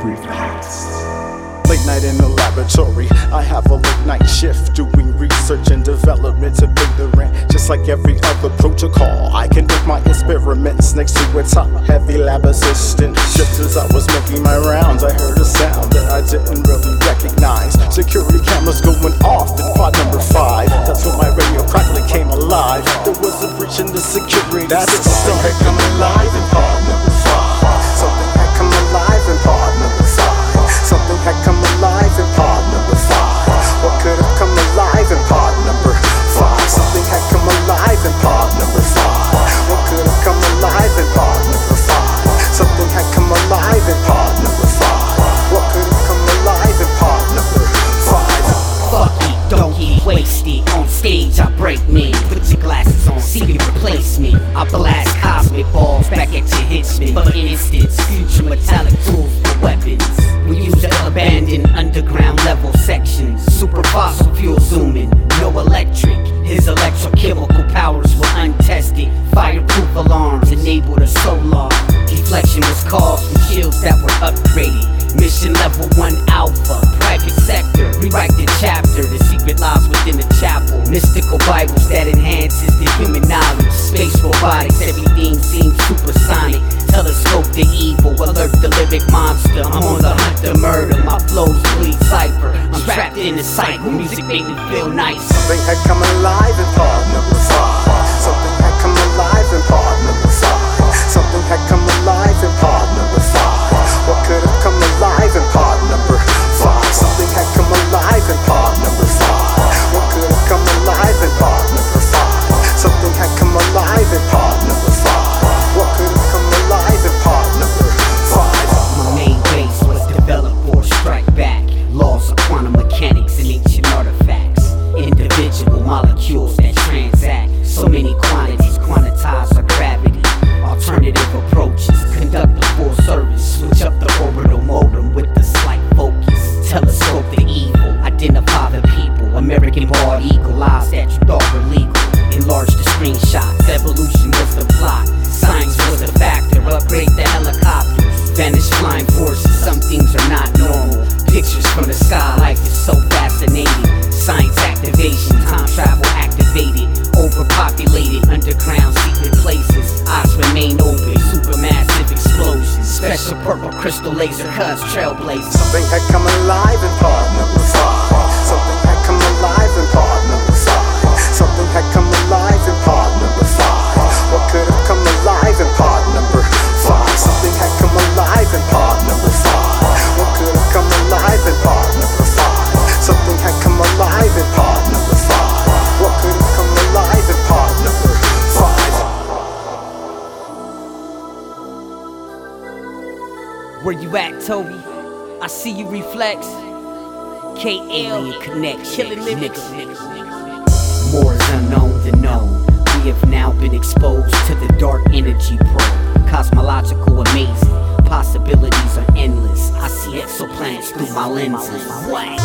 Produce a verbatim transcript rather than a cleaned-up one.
Reflex. Late night in the laboratory, I have a late night shift doing research and development to pay the rent. Just like every other protocol, I conduct my experiments next to a top heavy lab assistant. Just as I was making my rounds, I heard a sound that I didn't really recognize. Security cameras going off in pod number five. That's when my radio crackly came alive. There was a breach in the security system. Something had come alive in pod number five. Something had come alive in pod number five. Something had come alive in pod number five. What could have come alive in pod number five? Something had come alive in pod number five. What could have come alive in pod number five? Something had come alive in pod number five. What could have come alive in pod number five? Fuck it, don't get wasted. On stage I break me. Put your glasses on, see me replace me. I blast cosmic balls back at your hitchman. For instance, future metallic tools for weapons. We use the abandoned underground level sections. Super fossil fuel zooming, no electric. His electrochemical powers were untested. Fireproof alarms enabled a solar. Deflection was caused from shields that were upgraded. Mission level one alpha, private sector. Rewrite the chapter, the secret lies within the chapel. Mystical Bibles that enhances the human knowledge. Space robotics, everything seems supersonic. Telescope the evil, alert the lyric monster. I'm on the hunt to murder, my flows bleed cipher. I'm trapped in the cycle, music make me feel nice. Something had come alive in pod number five. Something had come alive in pod number five. Something had come alive in pod number five. What could have come alive in pod number five? Something had come alive in pod number five. What could have come alive in pod number five? Something had come alive in pod number five. What could have come alive in pod number five? My main base was developed for strike back. Laws of quantum mechanics and ancient artifacts. Individual molecules that transact. So many quantities quantize our gravity. Alternative approaches, conduct the full service. Switch up the orbital modem with the slight focus. Telescope the evil, identify the people. American bald eagle, eyes that you thought were legal. Enlarge the screenshots, evolution was the plot. Science was a factor, upgrade the helicopters. Vanish flying forces, some things are not normal. Pictures from the sky, life is so fascinating. Science activation, time travel activated. Overpopulated, underground secret places. Eyes remain open, supermassive explosions. Special purple crystal laser cuts, trailblazers. Something had come alive in pod number five. Something had come alive in pod number five. Something had come alive in pod number five. What could have come alive in pod number five? Something had come alive in pod number five. What could have come alive in pod number five? Something had come alive in pod number five. What could have come alive in pod number five? Where you at, Toby? I see you reflex. K Alien Connect, killing niggas. More is unknown than known. We have now been exposed to the dark energy probe. Cosmological amazing, possibilities are endless. I see exoplanets through my lenses.